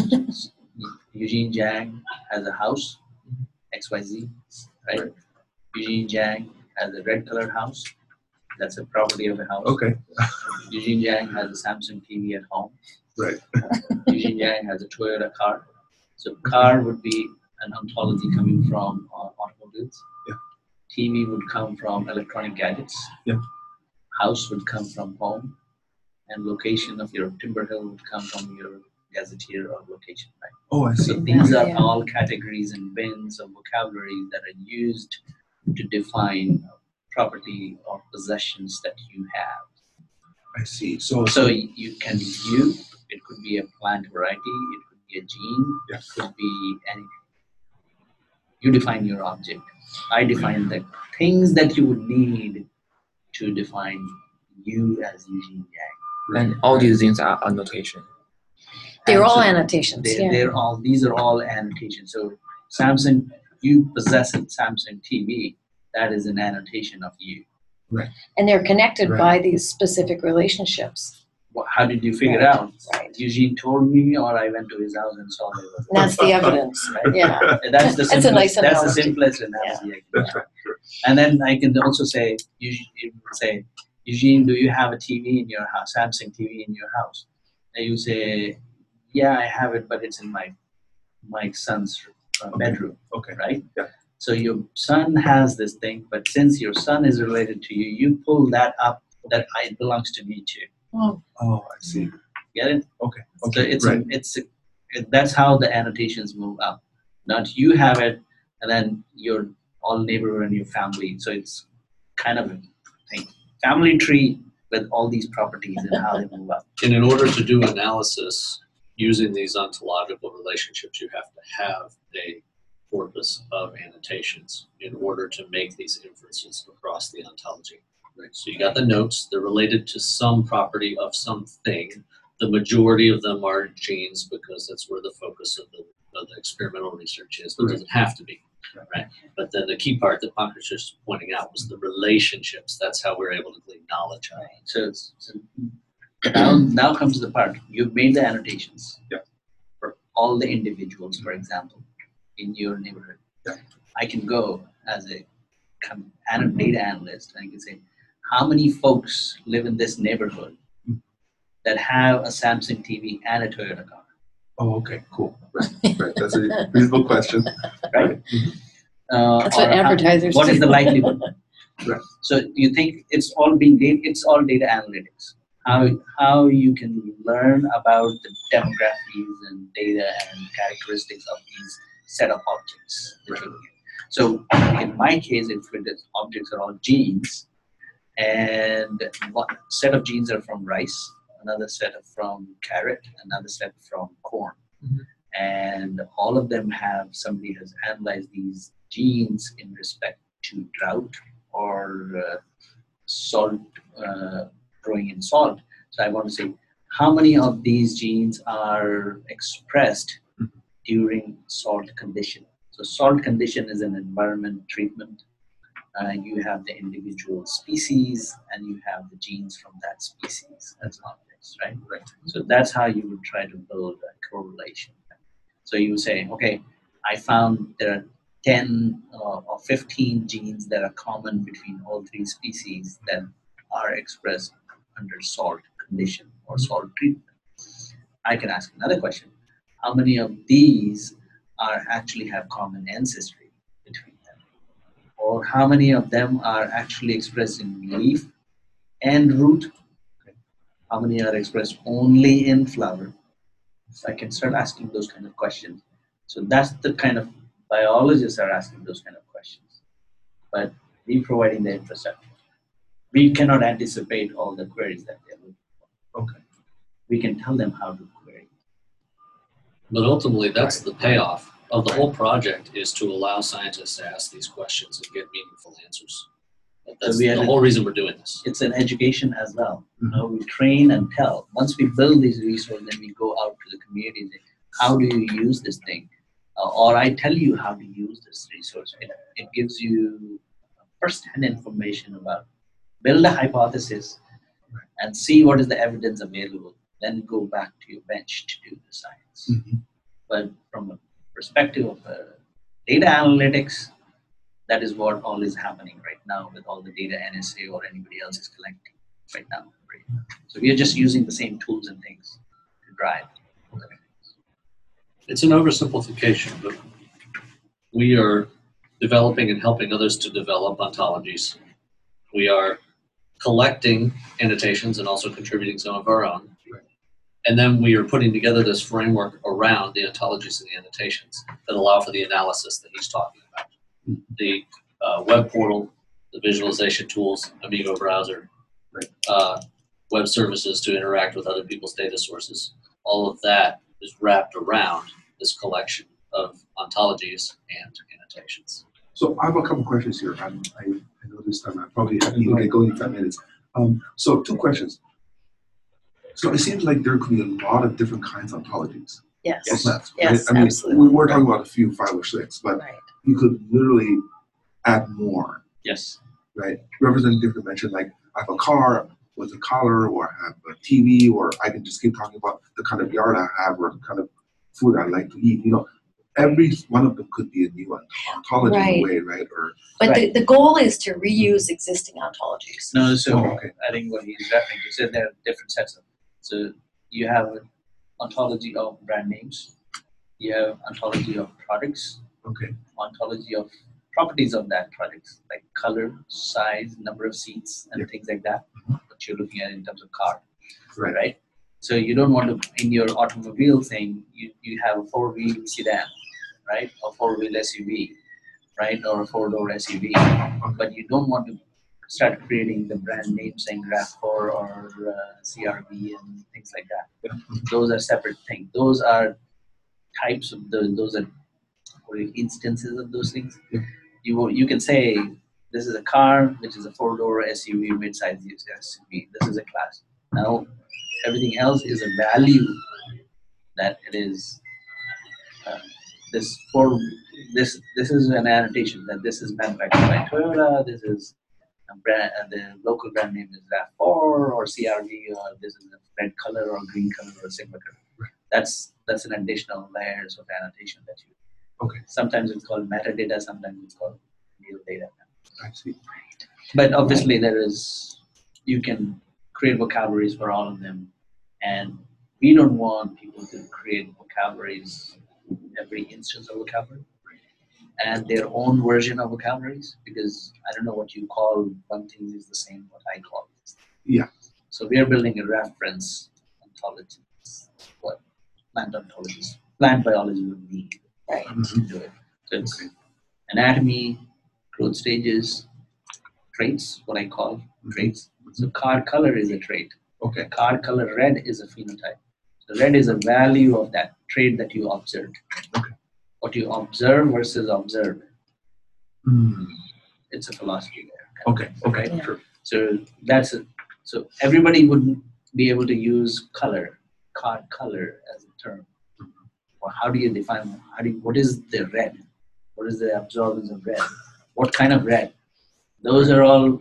Eugene Yang has a house, XYZ, right? Eugene Yang has a red colored house. That's a property of a house. Okay. Eugene Yang has a Samsung TV at home. Right. Eugene Yang has a Toyota car. So car would be an ontology coming from automobiles. Yeah. TV would come from electronic gadgets. Yeah. House would come from home. And location of your Timber Hill would come from your gazetteer or location, right? Oh, I see. So these are Yeah. all categories and bins of vocabulary that are used to define property or possessions that you have. I see. So So you can view, it could be a plant variety, it could be a gene, Yeah. it could be anything. You define your object. I define the things that you would need to define you as Eugene Yang. And all these things are annotation. They're all Absolutely. annotations. These are all annotations. So Samsung, you possess a Samsung TV, that is an annotation of you. And they're connected Right. by these specific relationships. How did you figure it out? Right. Eugene told me, or I went to his house and saw it. And that's the evidence. Right? Yeah. That's the That's a simplest, nice that's the analogy. simplest analogy. I can that's do. right. Sure. And then I can also say, Eugene, do you have a TV in your house, Samsung TV in your house? And you say, yeah, I have it, but it's in my son's bedroom, Okay. right? Yeah. So your son has this thing, but since your son is related to you, you pull that up, that it belongs to me too. Oh, Oh, I see. Get it? Okay. So Okay. that's how the annotations move up. Not you have it, and then your all neighborhood and your family. So it's kind of a thing. Family tree with all these properties and how they move up. And in order to do analysis using these ontological relationships, you have to have a corpus of annotations in order to make these inferences across the ontology. Right? So you got the notes, they're related to some property of something. The majority of them are genes because that's where the focus of the experimental research is, but it doesn't have to be. Right? But then the key part that Pankaj was just pointing out was the relationships. That's how we're able to glean knowledge. So Now comes the part. You've made the annotations. Yeah. For all the individuals, for example, in your neighborhood. Yeah. I can go as a data analyst and I can say, how many folks live in this neighborhood that have a Samsung TV and a Toyota car? Oh, okay, cool. Right. That's a reasonable question. Right? That's what advertisers what do. is the likelihood? Right. So you think it's all data analytics. How you can learn about the demographics and data and characteristics of these set of objects that you're looking at. So in my case, if the objects are all genes, and one set of genes are from rice, another set are from carrot, another set from corn. And all of them somebody has analyzed these genes in respect to drought or salt, growing in salt. So I want to say, how many of these genes are expressed during salt condition? So salt condition is an environment treatment. You have the individual species and you have the genes from that species as objects, right? So that's how you would try to build a correlation. So you say, okay, I found there are 10 or 15 genes that are common between all three species that are expressed under salt condition or salt treatment. I can ask another question. How many of these actually have common ancestry between them? Or how many of them are actually expressed in leaf and root? How many are expressed only in flower? So I can start asking those kind of questions. So that's the kind of biologists are asking those kind of questions. But we providing the infrastructure. We cannot anticipate all the queries that they're looking for. Okay. We can tell them how to query. But ultimately, that's the payoff of the whole project, is to allow scientists to ask these questions and get meaningful answers. That's the whole reason we're doing this. It's an education as well. We train and tell. Once we build these resources, then we go out to the community and say, how do you use this thing? Or I tell you how to use this resource. It gives you first-hand information about, build a hypothesis and see what is the evidence available. Then go back to your bench to do the science. But from a perspective of data analytics, that is what all is happening right now with all the data NSA or anybody else is collecting right now. So we are just using the same tools and things to drive. It's an oversimplification, but we are developing and helping others to develop ontologies. We are collecting annotations and also contributing some of our own. And then we are putting together this framework around the ontologies and the annotations that allow for the analysis that he's talking about. The web portal, the visualization tools, Amigo browser, web services to interact with other people's data sources. All of that is wrapped around this collection of ontologies and annotations. So I have a couple questions here. I know this time I probably need to get going in 5 minutes. So 2 questions. So it seems like there could be a lot of different kinds of ontologies. Yes. Yes, Yes, I mean, absolutely. we're talking about a few, 5 or 6, but you could literally add more. Yes. Right? Represent different dimensions. Like I have a car with a collar, or I have a TV, or I can just keep talking about the kind of yard I have, or the kind of food I like to eat. Every one of them could be a new ontology in a way, right? But the goal is to reuse existing ontologies. No, so okay. I think what he's referring to, said there are different sets of. So you have an ontology of brand names, you have ontology of products, ontology of properties of that product, like color, size, number of seats, and things like that. What you're looking at in terms of car, right? So you don't want to, in your automobile thing, you have a 4-wheel sedan, right? A 4-wheel SUV, right? Or a 4-door SUV. But you don't want to start creating the brand name saying RAV4 or CRV and things like that. Those are separate things. Those are types of those are instances of those things. You can say this is a car, which is a 4-door SUV, mid-size SUV. This is a class. Now, everything else is a value that it is. This is an annotation that this is manufactured by Toyota. This is The local brand name is RAV4 or CRV, or this is a red color or green color or silver color. Right. That's an additional layers of annotation that you. Okay. Sometimes it's called metadata, sometimes it's called real data. I see. But obviously you can create vocabularies for all of them, and we don't want people to create vocabularies, every instance of vocabulary, and their own version of vocabularies, because I don't know what you call one thing is the same what I call it. Yeah. So we are building a reference ontology, what plant ontologies, plant biology would need to do it. So it's anatomy, growth stages, traits, what I call traits. So card color is a trait. Okay. Card color red is a phenotype. So red is a value of that trait that you observed. Okay. What you observe versus observe. It's a philosophy there. Okay. Okay. Yeah. Sure. So that's it. So everybody wouldn't be able to use color, card color as a term. Or how do you define? What is the red? What is the absorbance of red? What kind of red? Those are all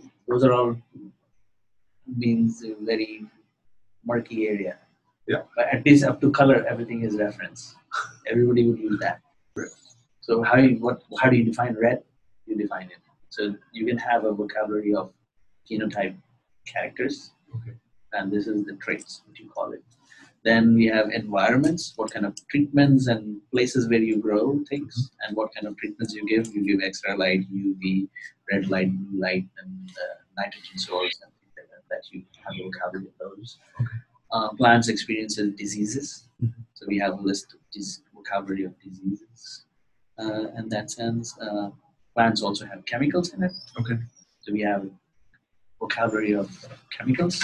means a very murky area. Yeah. But at least up to color, everything is reference. Everybody would use that. Right. So how do you define red? You define it. So you can have a vocabulary of phenotype characters, and this is the traits, what you call it. Then we have environments, what kind of treatments and places where you grow things, and what kind of treatments you give. You give extra light, UV, red light, blue light, and nitrogen source, and things like that you have a vocabulary of those. Plants experiences diseases, so we have a list of vocabulary of diseases. In that sense, plants also have chemicals in it. Okay. So we have vocabulary of chemicals.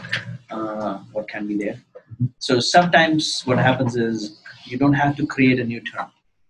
What can be there? So sometimes what happens is you don't have to create a new term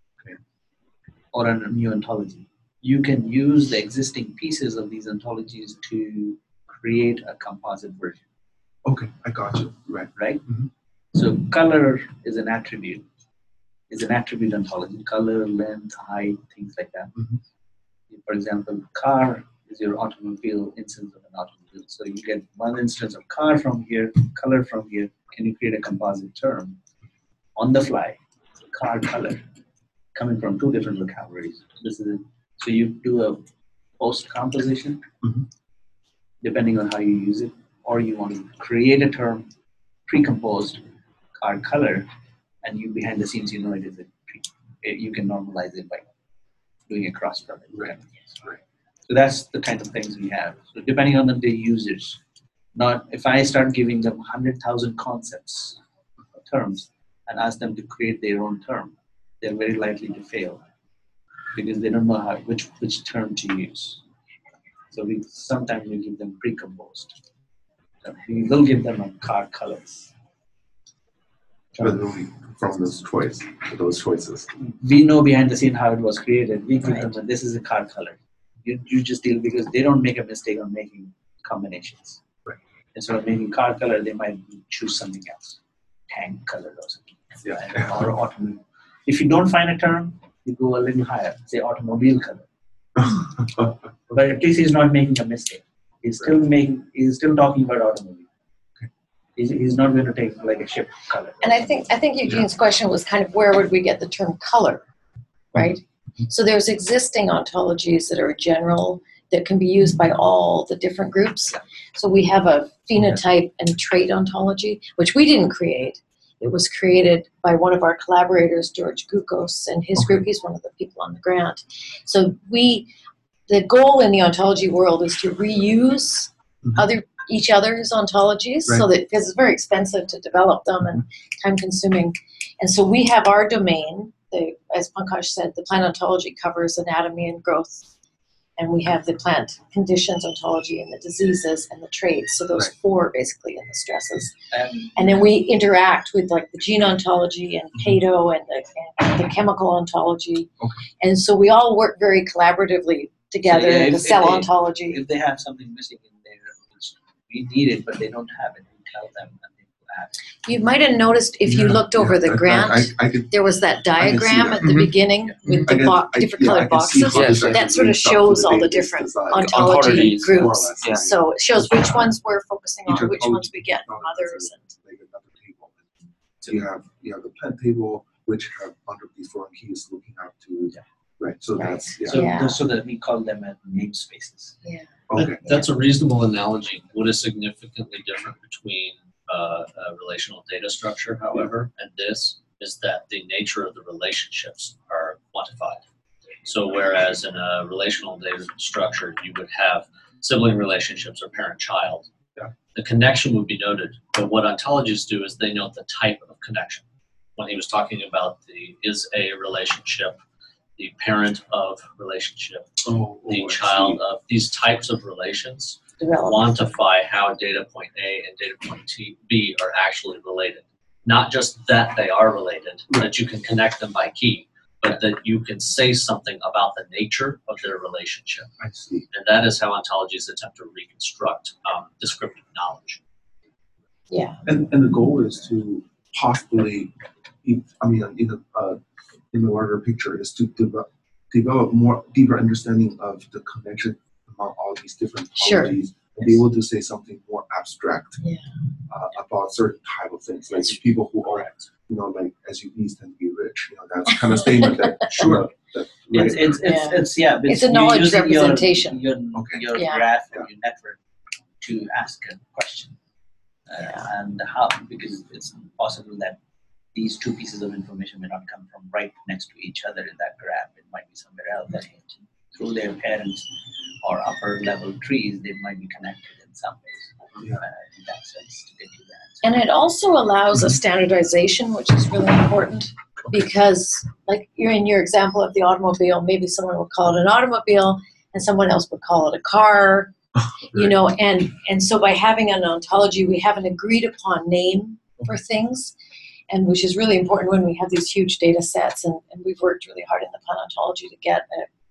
or a new ontology. You can use the existing pieces of these ontologies to create a composite version. Okay, I got you. Right. Right? Mhm. So color is an attribute. It's an attribute ontology. Color, length, height, things like that. For example, car is your automobile instance of an automobile. So you get one instance of car from here, color from here. Can you create a composite term on the fly? So car color coming from two different vocabularies. This is it. So you do a post composition depending on how you use it, or you want to create a term pre-composed car color, and you behind the scenes you know it is you can normalize it by doing a cross product. Right. So that's the kind of things we have. So depending on the users, not if I start giving them 100,000 concepts, terms, and ask them to create their own term, they're very likely to fail because they don't know which term to use. So sometimes we give them pre-composed. So we will give them a car colors. But only from those choices. We know behind the scene how it was created. We give them that this is a car color. You just deal because they don't make a mistake on making combinations. Right. Instead of making car color, they might choose something else, tank color or something. Yeah. Or automobile. If you don't find a term, you go a little higher. Say automobile color. But at least he's not making a mistake. He's still talking about automobile. He's not going to take like a ship color. And I think Eugene's question was kind of where would we get the term color, right? So there's existing ontologies that are general that can be used by all the different groups. So we have a phenotype and trait ontology, which we didn't create. It was created by one of our collaborators, George Gukos, and his group. He's one of the people on the grant. So the goal in the ontology world is to reuse each other's ontologies, so that because it's very expensive to develop them and time consuming. And so we have our domain, as Pankaj said, the plant ontology covers anatomy and growth. And we have the plant conditions ontology and the diseases and the traits. So those four basically and the stresses. And then we interact with like the gene ontology and PATO and the chemical ontology. And so we all work very collaboratively together in the cell ontology. If they have something missing in there, which we need it, but they don't have it, we tell them and they You might have noticed if you looked over the grant, I could, there was that can see diagram that. at the beginning with the different colored boxes. Yes, That sort of shows all the different ontology Ontologies, groups. yeah. So it shows which ones we're focusing Each on, which ontology ones we get from others. like another table. So you have the plant table, which have under these foreign keys looking out to right. So Right. that's So that we call them as namespaces. okay. That's a reasonable analogy. What is significantly different between a relational data structure, however, and this is that the nature of the relationships are quantified. So whereas in a relational data structure, you would have sibling relationships or parent-child, the connection would be noted. But what ontologies do is they note the type of connection. When he was talking about is a relationship, the parent of relationship, the child of these types of relations, quantify how data point A and data point B are actually related. Not just that they are related, that you can connect them by key, but that you can say something about the nature of their relationship. I see. And that is how ontologies attempt to reconstruct descriptive knowledge. Yeah. And the goal is to possibly, in the larger picture, is to develop more deeper understanding of the connection among all these different ontologies and be able to say something more abstract about certain type of things, like people who are, like SUVs tend to be rich. That's kind of statement that that It's a knowledge representation. Your graph or your network to ask a question, and how, because it's possible that these two pieces of information may not come from right next to each other in that graph. It might be somewhere else. That through their parents or upper level trees, they might be connected in some ways. In that sense, to get to that. And it also allows a standardization, which is really important, because like you're in your example of the automobile, maybe someone will call it an automobile and someone else would call it a car, and so by having an ontology, we have an agreed upon name for things, and which is really important when we have these huge data sets, and we've worked really hard in the plant ontology to get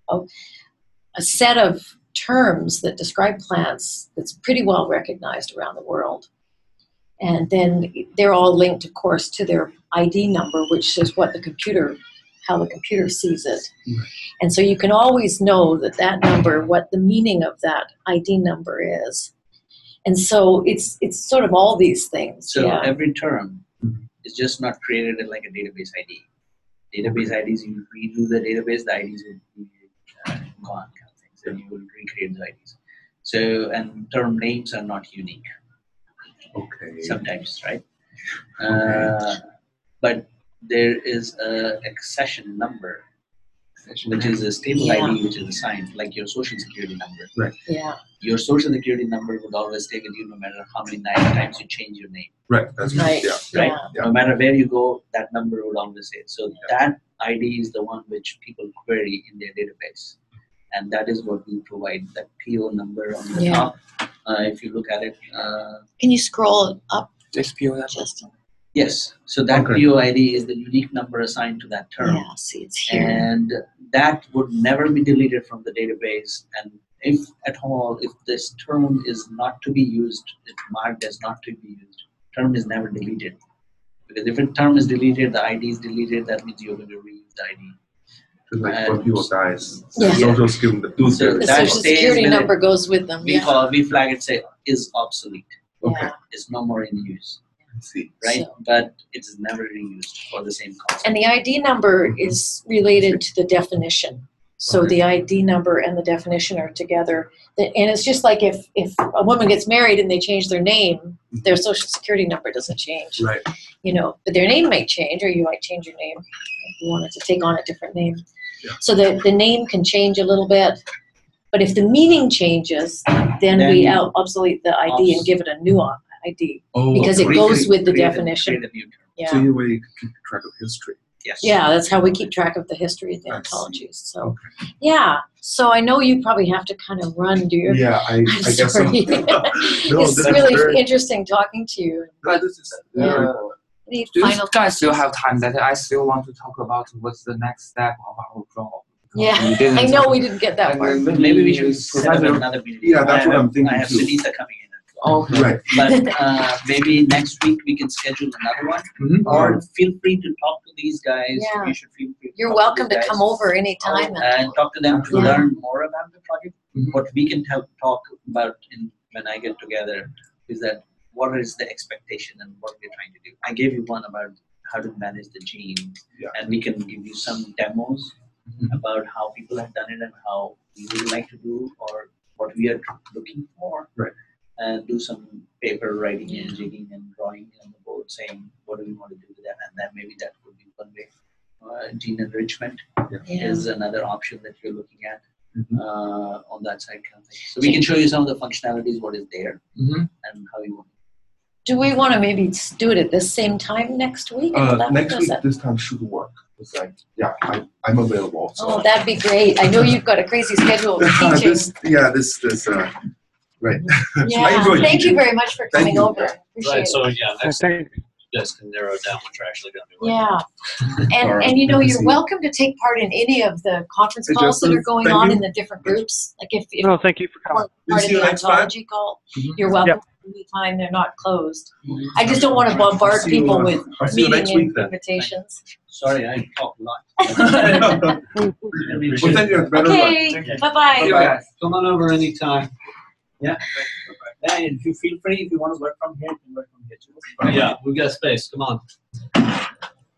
a set of terms that describe plants that's pretty well recognized around the world. And then they're all linked, of course, to their ID number, which is how the computer sees it. And so you can always know that number, what the meaning of that ID number is. And so it's sort of all these things. So every term is just not created like a database ID. Database IDs, you redo the database, the IDs will be gone, kind of things, and you will recreate the IDs. So, and term names are not unique. Okay. Sometimes, right? But there is a accession number, which is a stable ID, which is assigned, like your social security number. Right. Yeah. Your social security number would always stay with you no matter how many times you change your name. Right. That's Right. Right? Yeah. No matter where you go, that number would always stay. So that ID is the one which people query in their database. And that is what we provide, that PO number on the top. If you look at it. Can you scroll up? This PO Justin? Yes. So that PO ID is the unique number assigned to that term. Yeah, see, it's here. And that would never be deleted from the database. And if at all, if this term is not to be used, it's marked as not to be used, term is never deleted. Because if a term is deleted, the ID is deleted, that means you're going to reuse the ID. Like when people die, Yeah. social security, The social security number goes with them. We flag it, say, is obsolete. Okay. It's no more in use. I see. Right? So- But it's never reused for the same concept. And the ID number is related to the definition. So the ID number and the definition are together. And it's just like if a woman gets married and they change their name, their social security number doesn't change. Right. But their name might change, or you might change your name if you wanted to take on a different name. Yeah. So the name can change a little bit. But if the meaning changes, then we obsolete the ID and give it a new ID. Oh, Because it goes with the definition. Create a new term. Yeah. So in a way, you can keep track of history. Yes. Yeah, that's how we keep track of the history of the I see. ontologies. So, so I know you probably have to kind of run, do you? Yeah, I guess so. Sorry. No, It's this really is very, interesting talking to you. But this is Yeah. Any do you final? guys still have time that I still want to talk about what's the next step of our job? Yeah, We didn't I know talk- we didn't get that and far. then Maybe we should set up Professor- another meeting. Yeah, that's what I'm thinking I have too. Sunita coming in at Okay. Right. But maybe next week we can schedule another one. Mhm. Or feel free to talk to these guys. Yeah. You should feel free. You're talk welcome these to guys come over anytime. and talk to them to Yeah. learn more about the project. Mhm. What we can talk about when I get together is that what is the expectation and what we're trying to do. I gave you one about how to manage the gene, Yeah. and we can give you some demos about how people have done it and how we would like to do or what we are looking for. Right. And do some paper writing and jigging and drawing on the board saying what do we want to do with that, and then maybe that would be one way. Gene enrichment Yeah. is another option that you're looking at Mhm. on that side kind of thing. So we can show you some of the functionalities, what is there, Mhm. and how you want. Do we want to maybe do it at the same time next week? Will that- Next does week, that- this time should work. It's like, yeah, I'm available. So. Oh, that'd be great. I know you've got a crazy schedule with teaching. this, right. I Yeah, enjoy thank you teaching. very much for Thank coming you. over. Appreciate Right, it. so yeah, next Thank- you guys can narrow down what you're actually going to be working Yeah, Alright, and you know, good to you're see you. welcome to take part in any of the conference Hey, calls that Justin, are going thank on you. in the different groups. Like if No, thank you for you coming. want part of see you the next time. ontology call, Mhm. you're welcome anytime. They're not closed. I just don't want to I'll bombard see you, people with I'll see you next meeting week then. invitations. Sorry, I talk a lot. Well, thank you. Better luck. Okay, bye-bye. you, guys. Come on over anytime. Yeah. And if you feel free, if you want to work from here, you can work from here too. Yeah, we've got space. Come on.